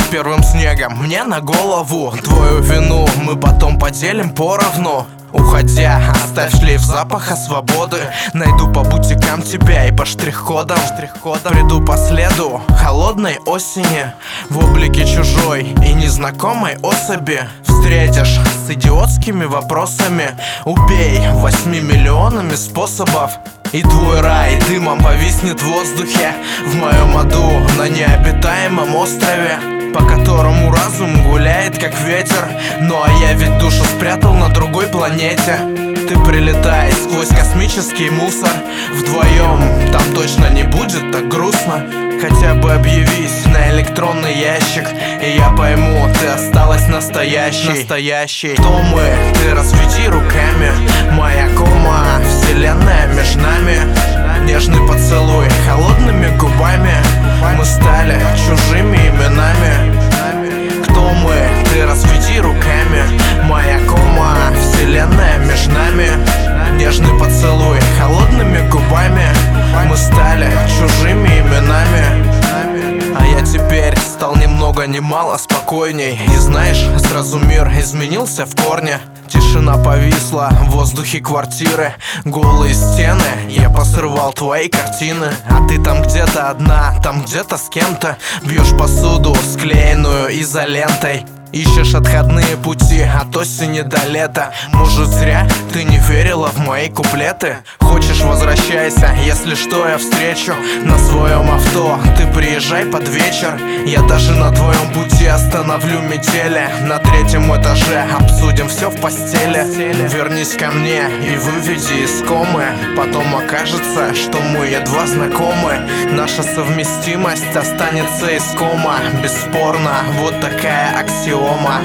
первым снегом мне на голову. Твою вину мы потом поделим поровну. Уходя, оставь шлейф запаха свободы. Найду по бутикам тебя и по штрих-кодам. Приду по следу холодной осени, в облике чужой и незнакомой особи. Встретишь с идиотскими вопросами. Убей 8 миллионами способов, и твой рай дымом повиснет в воздухе. В моем аду на необитаемом острове, по которому разум гуляет как ветер. Ну а я ведь душу спрятал на другой планете. Ты прилетай сквозь космический мусор. Вдвоем там точно не будет так грустно. Хотя бы объявись на электронный ящик, и я пойму, ты осталась настоящей. Кто мы? Ты разведи руками. Моя кома, вселенная между нами. Нежный поцелуй холодными губами. Мы стали чужими именами. Кто мы? Ты разведи руками. Моя кома, вселенная между нами. Нежный поцелуй холодными губами. Мы стали чужими именами. А я теперь стал ни много ни мало спокойней. И знаешь, сразу мир изменился в корне. Тишина повисла в воздухе квартиры. Голые стены, я посрывал твои картины. А ты там где-то одна, там где-то с кем-то. Бьешь посуду, склеенную изолентой. Ищешь отходные пути от осени до лета. Может, зря ты не верила в мои куплеты? Хочешь, возвращайся, если что, я встречу на своем авто. Ты приезжай под вечер, я даже на твоем пути остановлю метели. На 3-м этаже обсудим все в постели. Вернись ко мне и выведи из комы. Потом окажется, что мы едва знакомы. Наша совместимость останется искома. Бесспорно, вот такая аксиома.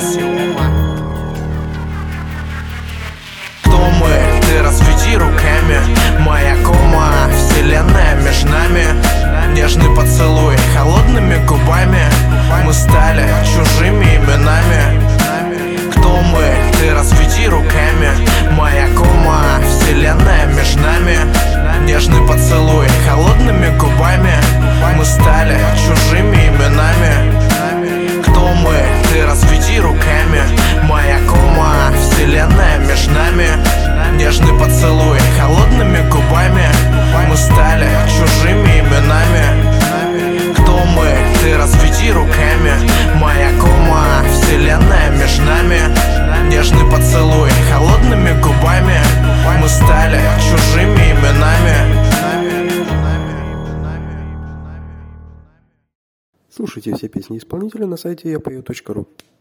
Кто мы? Ты разведи руками. Моя кома, вселенная между нами. Нежный поцелуй холодными губами. Мы стали чужими именами. Кто мы? Ты разведи руками. Моя кома, вселенная между нами. Нежный поцелуй холодными губами. Мы стали чужими именами. Кто мы? Ты разведи руками. Моя кома, вселенная между нами. Нежный поцелуй холодными губами. Мы стали чужими именами. Кто мы? Ты разведи руками. Моя кома, вселенная между нами. Нежный поцелуй холодными губами. Мы стали чужими именами. Слушайте все песни исполнителя на сайте yapою.ru.